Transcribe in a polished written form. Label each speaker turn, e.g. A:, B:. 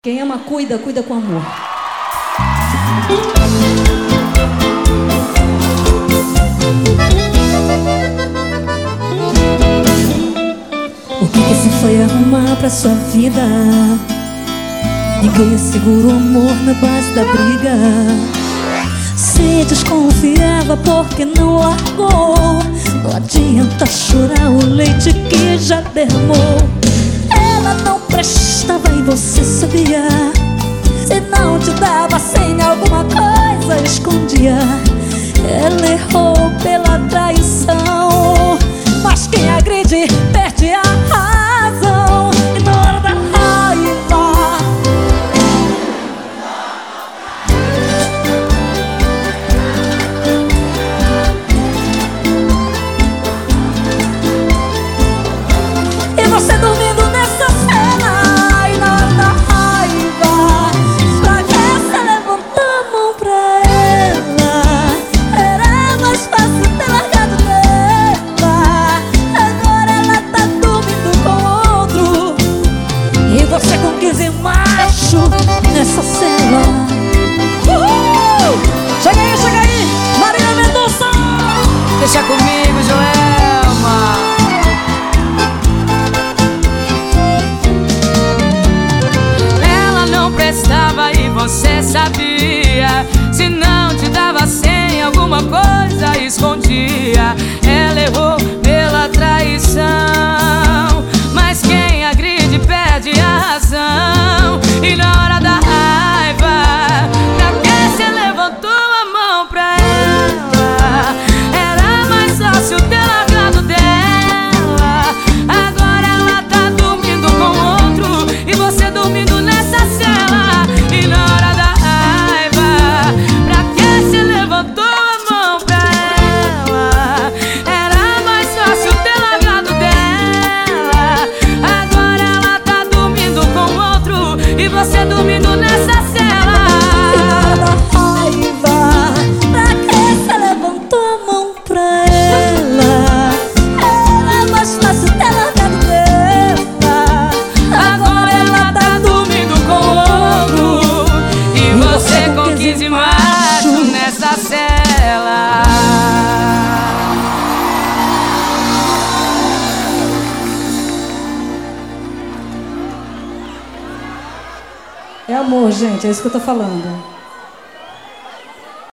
A: Quem ama, cuida, cuida com amor. O que você foi arrumar pra sua vida? Ninguém segura o amor na base da briga. Se desconfiava porque não largou. Não adianta chorar o leite que já derramou. Ela não prestava e você sabia. Se não te dava sem alguma coisa escondia. Ela errou pela traição, mas quem agride perde a razão. E na hora da raiva e você dormindo nessa cena. E na hora da raiva, pra que você levantou a mão pra ela? Era mais fácil ter largado dela. Agora ela tá dormindo com outro e você com 15 macho nessa cela. Chega aí, Marília Mendonça.
B: Deixa comigo, Joelma. Ela não prestava e você sabia. Se não te dava sem alguma coisa escondia. Ela errou pela traição, mas quem agride perde a razão. E na hora da raiva, pra que você levantou a mão pra ela? Era mais fácil ter largado dela. Agora ela tá dormindo com outro e você dormindo nessa cela. E na hora da raiva, pra que você levantou a mão pra ela? Era mais fácil ter largado dela. Agora ela tá dormindo com outro e você dormindo nessa cela.
A: Raiva, pra que você levantou a mão pra ela? Era mais fácil ter largado dela.
B: Agora ela tá dormindo com outro e você com 15 machos nessa cela.
A: É amor, gente, é isso que eu tô falando.